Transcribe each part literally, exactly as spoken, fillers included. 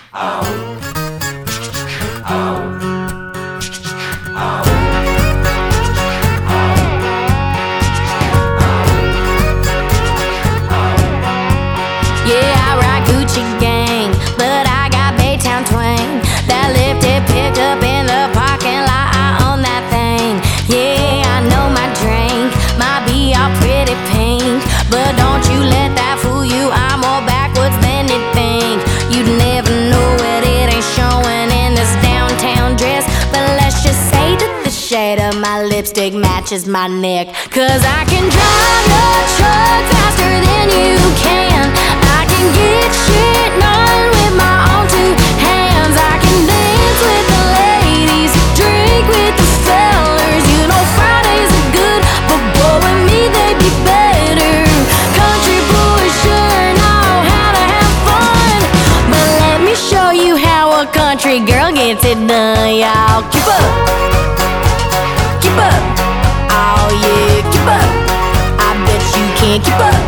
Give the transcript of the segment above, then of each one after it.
But don't you let that fool you, I'm more backwards than you think. You'd never know it, it ain't showing in this downtown dress. But let's just say that the shade of my lipstick matches my neck. Cause I can drive the truck faster than you can. I can get shit done with my own two hands. I can dance with the ladies, drink with the fellas. You know Fridays are good, but boy with me they be better. Country boys sure know how to have fun. But let me show you how a country girl gets it done, y'all. Keep up, keep up, oh yeah, keep up. I bet you can't keep up.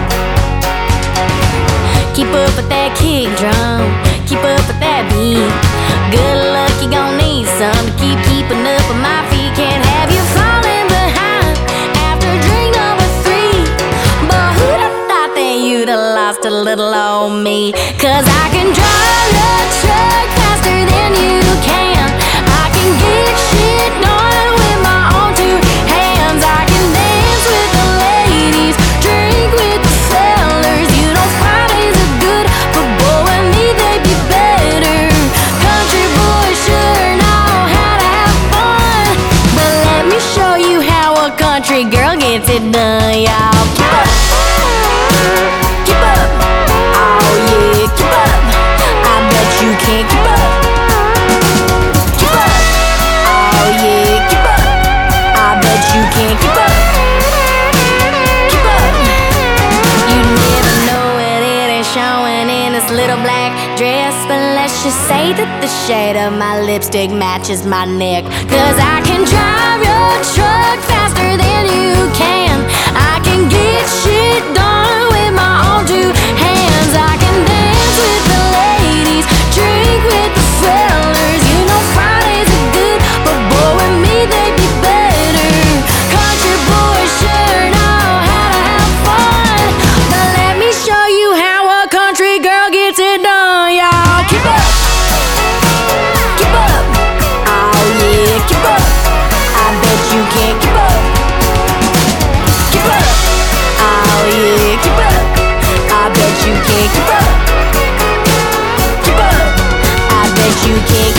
Keep up with that kick drum, keep up with that beat. Good luck, you gon' need some to keep keeping up with my feet. Can't have you falling behind after drink number three. But who'd have thought that you'd have lost a little on me? Cause I can drive the truck faster than you can. I can get shit done with my own two hands. I can dance with the ladies, drink with the fellas. You know Fridays are good, but boy with me they be better. Country boys sure know how to have fun. But let me show you how a country girl gets it done, y'all. Keep up, keep up, oh yeah, keep up. I bet you can't keep up. Keep up, oh yeah, keep up. I bet you can't keep up. Keep up. You never know it, it ain't showing in this little black dress. But let's just say that the shade of my lipstick matches my neck. Cause I can drive your truck faster than you can. I can get shit done with my own two hands. I can dance with the ladies, drink with the fellas. You know Fridays are good, but boy with me they be better. Country boys sure know how to have fun. But let me show you how a country girl gets it done, y'all. Keep up, keep up, oh yeah, keep up. I bet you can't keep up. Keep up, oh yeah, keep up. I bet you can't keep up. Keep up, I bet you can't